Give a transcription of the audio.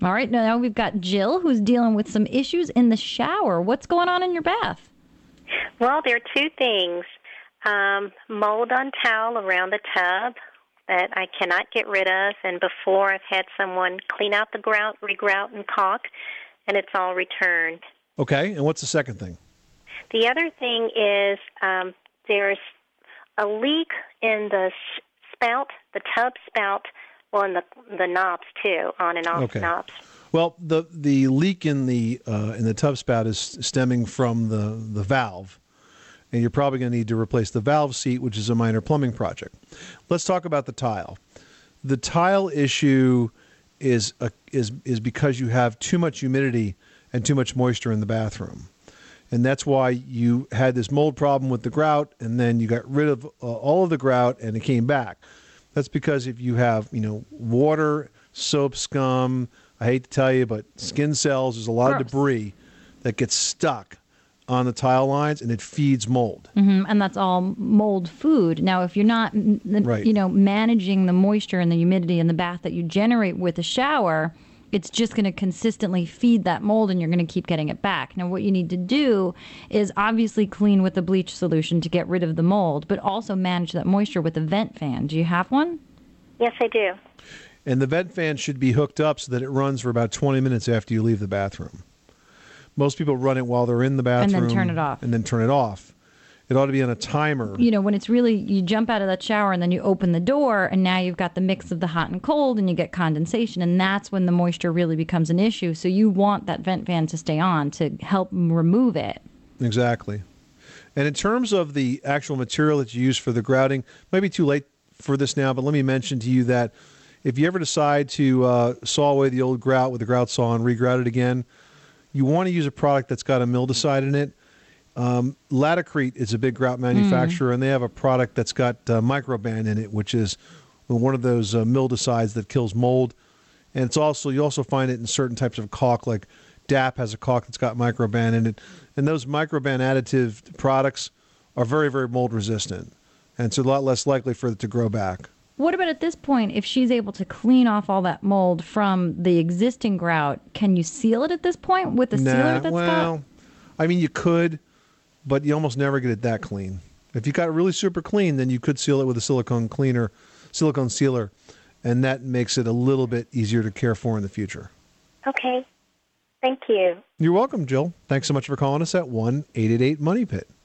All right, now we've got Jill, who's dealing with some issues in the shower. What's going on in your bath? Well, there are two things. Mold on towel around the tub that I cannot get rid of, and before I've had someone clean out the grout, regrout, and caulk, and it's all returned. Okay, and what's the second thing? The other thing is there's a leak in the spout, the tub spout, well, in the knobs too, on and off knobs. Well, the leak in the tub spout is stemming from the valve, and you're probably going to need to replace the valve seat, which is a minor plumbing project. Let's talk about the tile. The tile issue is because you have too much humidity and too much moisture in the bathroom. And that's why you had this mold problem with the grout, and then you got rid of all of the grout, and it came back. That's because if you have, water, soap scum, I hate to tell you, but skin cells, there's a lot of debris that gets stuck on the tile lines, and it feeds mold. Mm-hmm. And that's all mold food. Now, if you're not, managing the moisture and the humidity in the bath that you generate with a shower, it's just going to consistently feed that mold, and you're going to keep getting it back. Now, what you need to do is obviously clean with the bleach solution to get rid of the mold, but also manage that moisture with a vent fan. Do you have one? Yes, I do. And the vent fan should be hooked up so that it runs for about 20 minutes after you leave the bathroom. Most people run it while they're in the bathroom. And then turn it off. And then turn it off. It ought to be on a timer. When it's really, you jump out of that shower and then you open the door, and now you've got the mix of the hot and cold, and you get condensation, and that's when the moisture really becomes an issue. So you want that vent fan to stay on to help remove it. Exactly. And in terms of the actual material that you use for the grouting, might be too late for this now, but let me mention to you that if you ever decide to saw away the old grout with a grout saw and regrout it again, you want to use a product that's got a mildicide in it. Laticrete is a big grout manufacturer, and they have a product that's got Microban in it, which is one of those mildicides that kills mold. And it's also, you also find it in certain types of caulk, like DAP has a caulk that's got Microban in it. And those Microban additive products are very, very mold resistant. And it's a lot less likely for it to grow back. What about at this point, if she's able to clean off all that mold from the existing grout, can you seal it at this point with a sealer that's got? I mean, you could, but you almost never get it that clean. If you got it really super clean, then you could seal it with a silicone sealer, and that makes it a little bit easier to care for in the future. Okay. Thank you. You're welcome, Jill. Thanks so much for calling us at 1-888-MONEY-PIT.